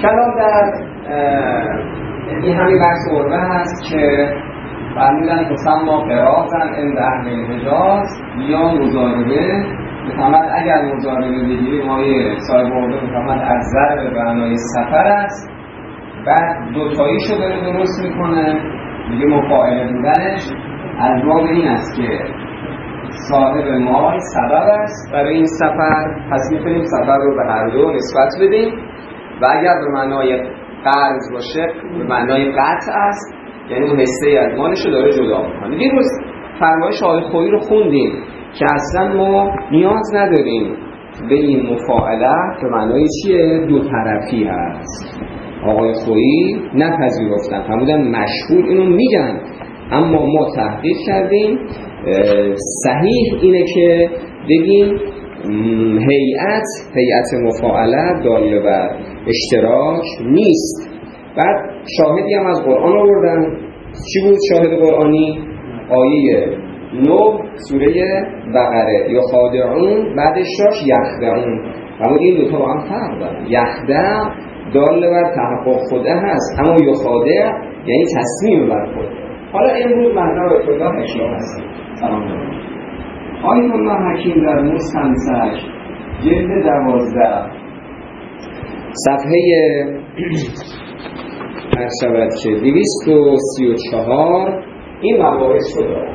کلام در این همین بحث عربه هست که فرمودن که سما قراضن عند اهل الحجاز یا مضاربه. میفهمد اگر مضاربه بگیریم مایه صاحب عربه میفهمد از ضرب به معنای سفر است، بعد دوتاییشو داره درست میکنه، میگه مفاعله بودنش از باب این است که صاحب مال سبب است برای این سفر، پس میتونیم سفر رو به هر دو نسبت بدیم و اگر به معنای قرض باشه به معنای قطع است، یعنی اون حصه از مالش رو داره جدا میکنه. دیروز فرمایش آقای خویی رو خوندیم که اصلا ما نیاز نداریم به این مفاعله که معنای چیه؟ دو طرفی هست. آقای خویی نپذیرفتن، فرمودن مشهور اینو میگن، اما ما تحقیق کردیم صحیح اینه که بگیم هیئت مفاعله داله بر اشتراک نیست. بعد شاهدی هم از قرآن آوردن. چی بود شاهد قرآنی؟ آیه 9 سوره بقره، یا خادعون بعدش داشت یخدعون. اما این دوتا با هم فرق دارن. یخدع داله بر تحقق خوده هست، اما یخادع یعنی تصمیم بر خود. حالا امروز مطلب آیت الله حکیم هستیم. سلام علیکم. آیت الله حکیم در مستمسک جلد 12 صفحه هر شود که 234 این مباحث رو دارم.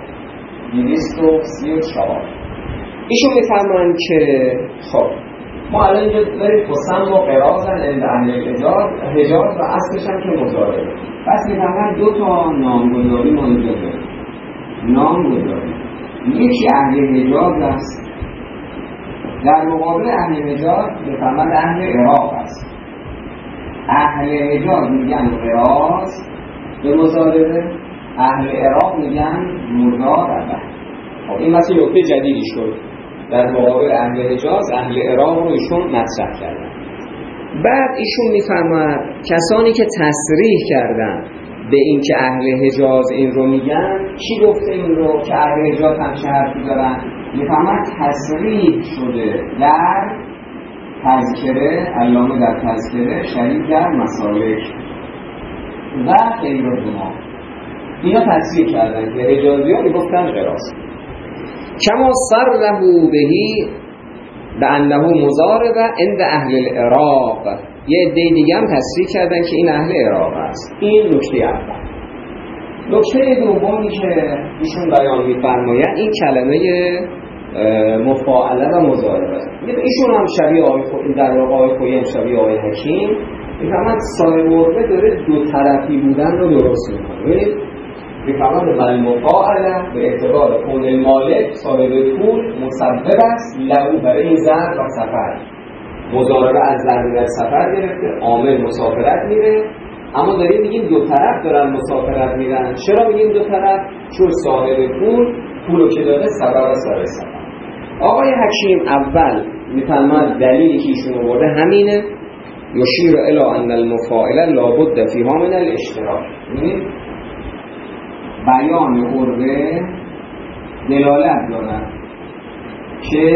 234 ایشون میفرمایند که خب ما الان اینجا داریم قسم و قراضن عند اهل حجاز و اصلش هم که مضاربه. پس میفرمایند دو تا نامگذاری ما اینجا داریم. نامگذاری یکی اهل حجاز است، در مقابل اهل حجاز میفرمایند اهل عراق است. اهل حجاز میگن قراض به مضاربه، اهل عراق میگن مضاربه. خب این مثل نکته جدیدی شد. در مقابل اهل حجاز اهل عراق رو ایشون مطرح کردن. بعد ایشون میفرماید کسانی که تصریح کردن به این که اهل حجاز این رو میگن، کی گفته این رو که اهل حجاز هم چه حرفی دارن؟ میفرماید تصریح شده در تذکره، علامه در تذکره، شریف در مسالک و غیر از ما. اینا تصریح کردن که حجازی ها میگفتن قراض. کما صرحوا بهی به انه مضاربه عند اهل العراق. یه عده دیگه هم تصریح کردن که این اهل عراق است. این نکته اول. نکته دومی که ایشون بیان می‌فرمایند این کلمه مفاعله و مضاربه. ایشون هم شبیه آقای خویی، در واقع آقای خویی هم شبیه آقای حکیم می‌فرماید صاحب عربه داره دو طرفی بودن رو درست می‌کنه. ببینید می‌فرماید المفاعله به اعتبار کون المالک صاحب پول مسبب است له برای این ضرب و سفر. مضاربه از ضرب و سفر گرفته، عامل مسافرت میره، اما داریم میگیم دو طرف دارن مسافرت میرن. چرا میگیم دو طرف؟ چون صاحب پولو که داده سبب است برای سفر. آقای حکیم اول میفرماید دلیلی که ایشون آورده همینه، یشیر الی ان المفاعله لابد فیها من الاشتراک. بیان عربه دلالت دارد که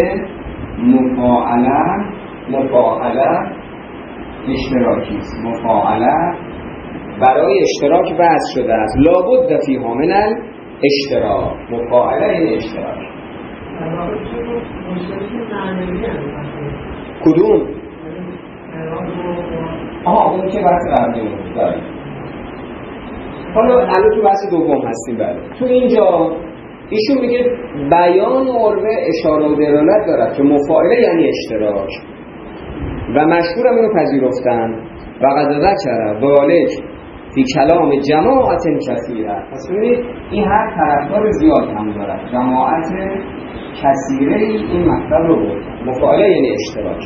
مفاعله اشتراکی است. مفاعله برای اشتراک وضع شده است. لابد فیها من الاشتراک. مفاعله این اشتراک. کدوم؟ اون که بحث قبلی داریم. حالا الان تو بحث دوم هستیم. بله تو اینجا ایشون میگه بیان عربه اشاره و دلالت دارد که مفاعله یعنی اشتراک و مشهور هم اینو پذیرفتن و قد ذکر ذالک فی کلام جماعت کثیره. پس ببینید این هر طرفدار زیاد هم دارد. جماعت کثیره این مطلب رو بود. مفاعله یعنی اشتراک.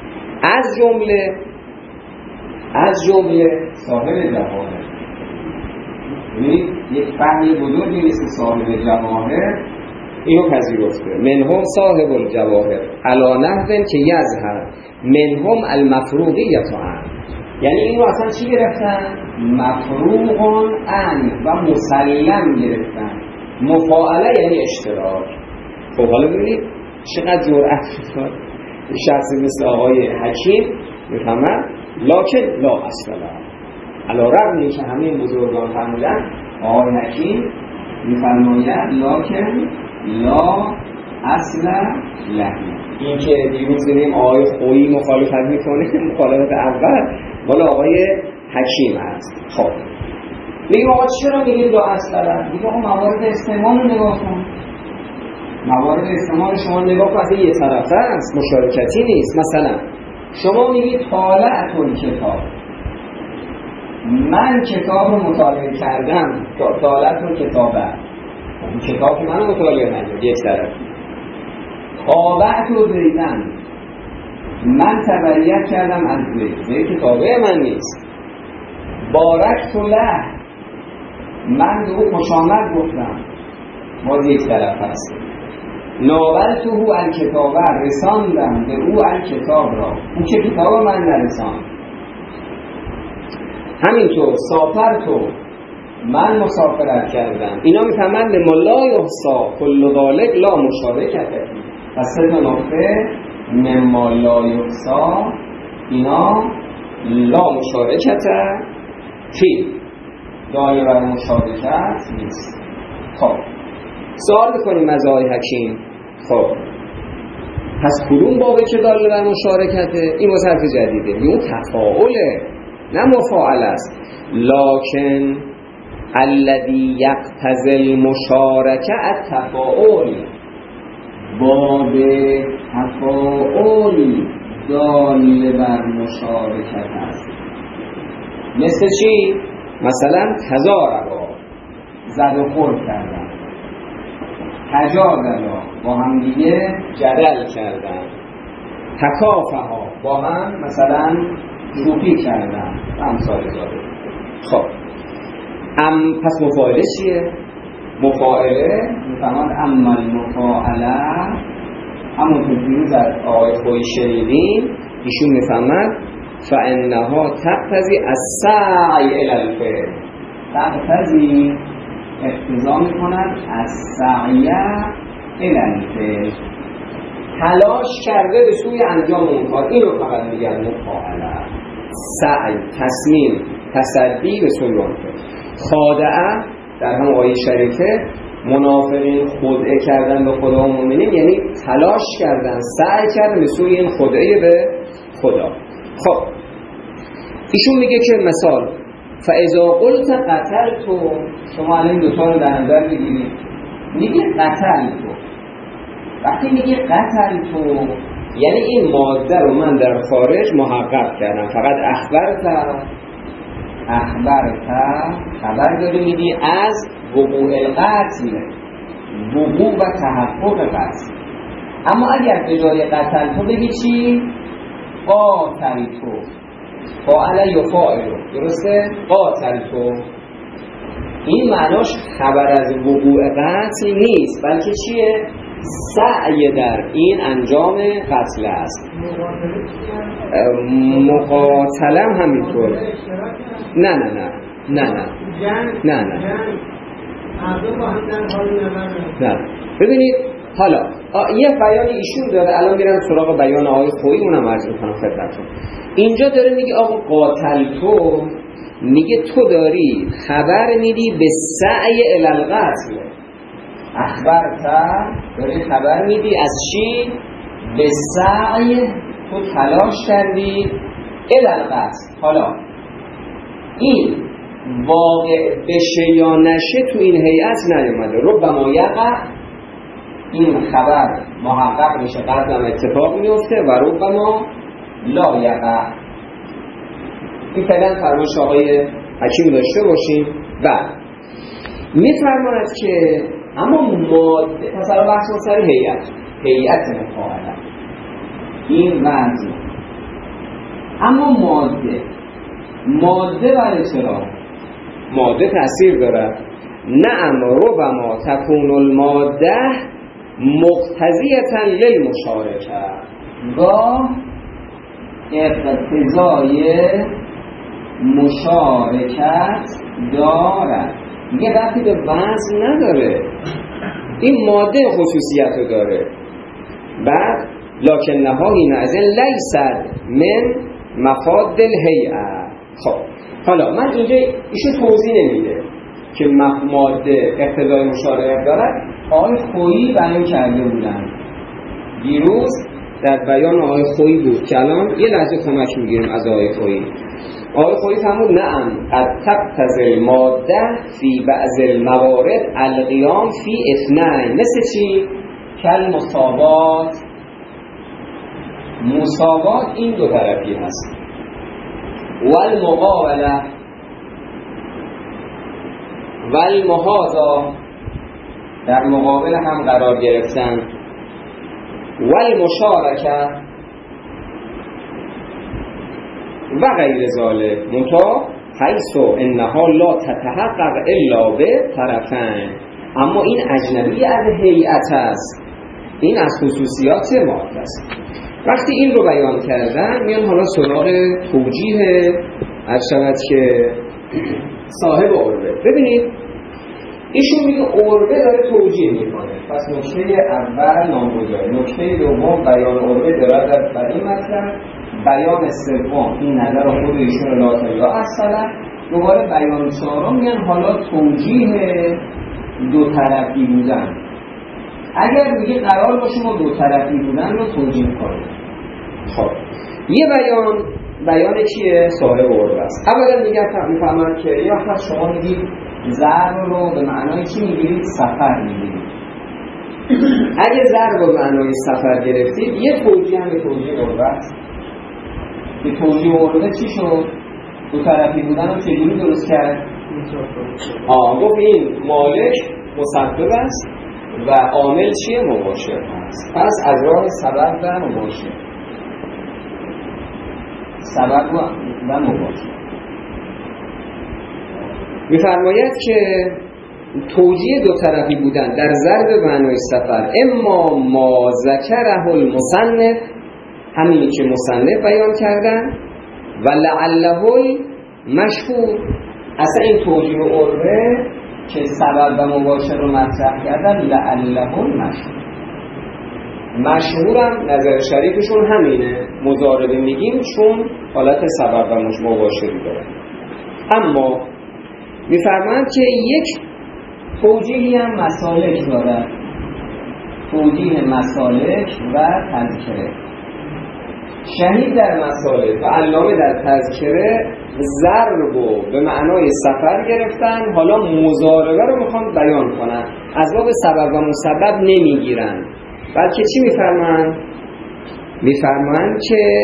از جمله صاحب جواهر. یک فهمی بزرگی مثل صاحب جواهر اینو پذیرفته. منهم صاحب الجواهر علی نحو که یظهر منهم المفروضیة عن. یعنی اینو اصلا چی گرفتن؟ مفروغ عن و مسلم گرفتن. مفاعله یعنی اشتراک. خب حالا ببینید چقدر جرأت میکنه شخصی مثل آقای حکیم میفهمن لکن لا اصل له، علی رغم که همه بزرگان فرمودن، آقای حکیم میفرماید لکن لا اصل له. این که دیروز دیدیم آقای خویی مخالفت میکنه، مخالفت اول مال آقای حکیم است. خب میگه آقا چرا میگید لا اصل له؟ میگه آقا موارد استعمال رو نگاه کن، موارد استعمال شما نگاه کن، از یه طرفه است، مشارکتی نیست. مثلا شما میگید طالعت الکتاب، من کتاب رو مطالعه کردم، طالعت الکتابه، این کتاب که من مطالعه نکردم یک طرف. تابعت زیدن، من تبعیت کردم از زید کتابه من نیست. بارکت له، من به او خوش آمد گفتم، باز یک طرف هست. ناولته الکتاب، رساندم به او الکتاب را، اون که کتاب من نرساند. همینطور سافرتو، من مسافرت کردم. اینا میفهمند ملا یحصا کل ذالک لا مشارکت فی. پس سه نقطه مما لا یحصا، اینا لا مشارکت فی، دایره مشارکت نیست. خب سوال میکنیم از آقای حکیم، خب پس کدوم بابه که داره بر مشارکته؟ این واسه حرف جدیده، اون تفاعله نه مفاعل است. لکن الذی یقتضی المشارکه التفاعل، باب تفاعل دال بر مشارکت است. مثل چی؟ مثلا تضاربا، زد و خورد کردن، تجادلا با هم دیگه جدل کردن، تکافها با هم مثلا شوخی کردن، امثال ذالک. خب پس مفاعله چیه؟ مفاعله میفهمند اما المفاعله، همون که دیروز از آقای خویی شنیدیم، ایشون میفهمند فانها تقتضی السعی الی الفعل، تقتضی اقتضا میکند السعی الی الفعل، تلاش کرده به سوی انجام اون کار. اینو فقط میگن مفاعله، سعی، تصمیم، تصدی به سوی اون کار. خادعه در هم آیه شریفه، منافقین خدعه کردن به خدا و مؤمنین، یعنی تلاش کردن، سعی کردن به سوی این خدعه به خدا. خب ایشون میگه که مثال فاذا قلت قتلت، شما الان دو تا رو در نظر بگیرید، میگه قتلت، وقتی میگه قتلت یعنی این ماده رو من در خارج محقق کردم. فقط اخبرت خبر داری میدی از وقوع القتل، وقوع و تحقق قتل. اما اگر به جای قتل تو بگی چی؟ قاتل تو، فاعل یفاعل، درسته؟ قاتل تو، این معناش خبر از وقوع قتل نیست، بلکه چیه؟ سعی در این انجام قتل است. مقاتلم همینطور. نه نه نه نه نه نه نه نه. ببینید حالا یه بیان ایشون داره، الان میرم سراغ بیان آقای خویی، اونم عرض میکنم خدمتتون. اینجا داره میگه آقا قاتل تو، میگه تو داری خبر میدی به سعی الی القتل. اخبرت، داری خبر میدی از چی؟ به سعی، تو تلاش کردی الی القتل. حالا این واقع بشه یا نشه تو این هیئت نیومده. ربما یقع، این خبر محقق میشه، قبلا اتفاق میفته، و ربما لا یقع. این فعلا فرمایش آقای حکیم داشته باشیم. و میفرماید که اما ماده، مثلا بحث سر هیئت مفاعله، این وضع. اما ماده برای چرا؟ ماده تأثیر داره. نعم ربما تکون الماده مقتضیة للمشارکه، گاه اقتضای مشارکت دارد. میگه ربطی به وزن نداره، این ماده خصوصیت رو داره. بعد لکن نها این از این لیست من مفاد الهیئه. خب حالا من اینجا ایشون توضیح نمیده که ماده اقتضای مشارکت دارد. آقای خویی بیان کرده بودن دیروز، در بیان آقای خویی بود که الان یه لحظه کمک میگیریم از آقای خویی. آقای خویی فرمود نعم قد تقتضی الماده فی بعض الموارد القیام فی اثنین. مثل چی؟ کل مساوات. مساوات این دو طرفی هست. والمقابله والمحاذا، در مقابل هم قرار گرفتن. والمشارکه و غیر ذالک منتها حیث انها لا تتحقق الا به طرفین. اما این اجنبی از هیئت است، این از خصوصیات ماده است. وقتی این رو بیان کردن میان حالا سراغ توجیه از شود که صاحب عربه. ببینید ایشون میگه عربه داره توجیه میکنه. پس نکته اول نامگذاری، نکته دوم بیان عربه داره در این مطلب، بیان سوم این نظر خود ایشون لا تجا اصلا، دوباره بیان چهارم میان حالا توجیه دو طرفی بودن. اگر میگه قرار باشه ما دو طرفی بودن رو توجیه کنیم. خب یه بیان چیه؟ صاحب عربه است. اولا میفهمن که یا پس شما میگید ضرب رو به معنای چی میگیرید؟ سفر میگیرید. اگه ضرب رو به معنای سفر گرفتید یه توجیه هم به توجیه عربه است. که توجیه عربه چی شد؟ دو طرفی بودن رو چجوری درست کرد؟ گفت این مالک مسبب است و عامل چیه؟ مباشر هست. پس از راه سبب و مباشر، سبب و مباشر. می‌فرماید که توجیه دو طرفی بودن در ضرب معنای سفر اما ما ذکره المصنف، همینی که مصنف بیان کردن، و لعله مشهور. اصلا این توجیه عربه که سبب و مباشر رو مطرح کردن لعله مشهورم نظر شریفشون همینه، مضاربه میگیم چون حالت سبب و مباشری داره. اما میفرمایند که یک توجیهی هم مسالک داره، توجیه مسالک و تذکره. شهید در مسالک و علامه در تذکره ضرب رو به معنای سفر گرفتن، حالا مضاربه رو میخوان بیان کنن، از باب سبب و مسبب نمیگیرن، بلکه چی میفرمان؟ میفرمان که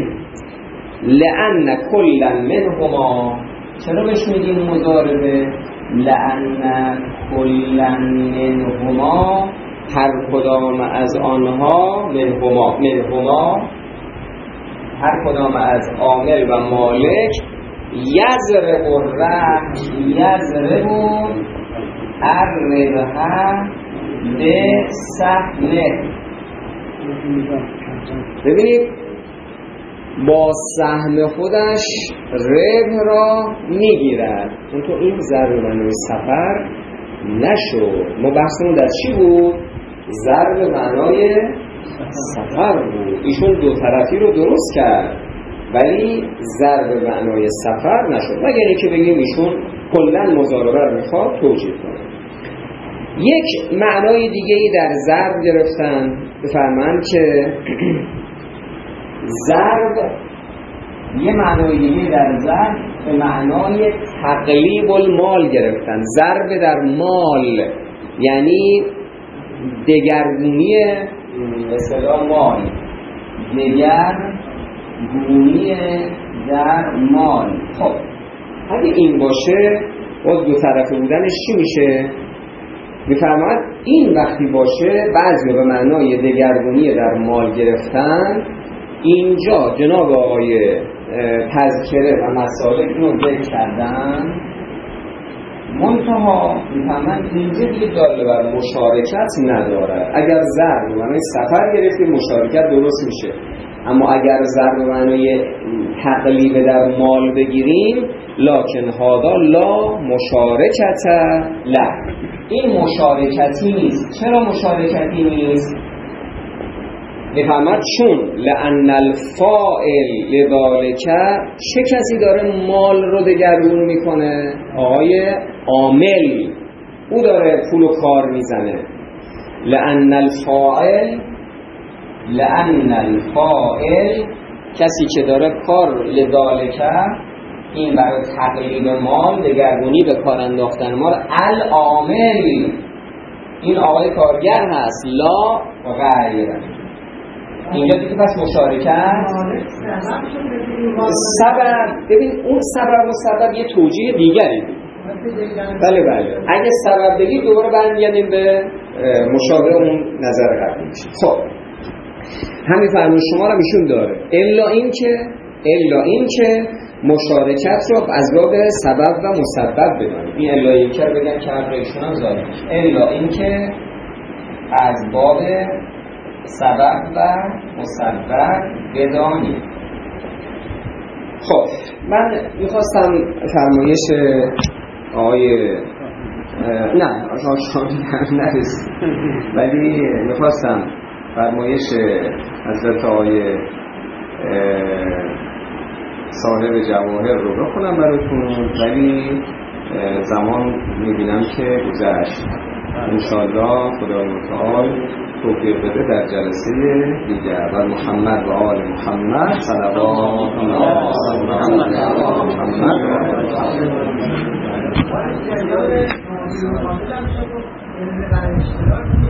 لأن کلا منهما. چرا بهش میگیم مضاربه؟ لأن کلا منهما، هر کدام از آنها، منهما هر کدام از عامل و مالک، یضرب الربح یضرب الربح به سهمه. ببینید با سهم خودش ربح را میگیرد. اون تو این ضرب معنای سفر نشد. ما بحثمون در چی بود؟ ضرب معنای سفر بود. ایشون دو طرفی رو درست کرد ولی ضرب معنای سفر نشد، مگر اینکه بگیم ایشون کلا مضاربه رو میخواد توجیه کنه. یک معنای دیگه‌ای در ضرب گرفتن، بفرمایند که ضرب، یه معنای دیگه در ضرب به معنای تقلیب المال گرفتن. ضرب در مال یعنی دگرگونی اصطلاح مال، دگرگونی در مال. خب اگه این باشه باز دو طرفه بودنش چی میشه؟ میفرماید این وقتی باشه بعضی به معنای دگرگونی در مال گرفتن. اینجا جناب آقای تذکره و مسالک اینو ذکر کردن، منتها میفهمن اینجا دیگه داله بر مشارکت نداره. اگر ضرب به معنای سفر گرفتیم مشارکت درست میشه، اما اگر ضرب به معنای تقلیب در مال بگیریم لکن هادا لا مشارکت له، این مشارکتی نیست. چرا مشارکتی نیست؟ میفهمد چون لأن الفاعل لذالک، چه کسی داره مال رو دگرگون میکنه؟ آقای عامل، او داره پول و کار میزنه. لأن الفاعل کسی که داره کار لذالک، این برای تقلیب مال، دگرگونی به کار انداختن مال، العامل، این آقای کارگر هست، لا غیر. اینجا دیگه پس مشارکت سبب. ببین اون سبب یه توجیه دیگری. بله اگه سبب بگید دوباره برمیگردیم به مشابه اون نظر قبلی میشه. خب همین فرمون شما رو ایشون داره، الا این که مشارکت رو از باب سبب و مسبب بدانید. این الا این که رو بگم که حرف ایشون هم ظاهر میشه. الا این که از باب سبب و مسبب بدانید. خب من میخواستم فرمایش آقای نه نرسید، ولی میخواستم فرمایش حضرت آقای صاحب جواهر رو بخونم براتون، ولی زمان میبینم که گذشت. انشاءالله خدای متعال توفیق بده در جلسه دیگر. و محمد و آل محمد صلوات الله علیه.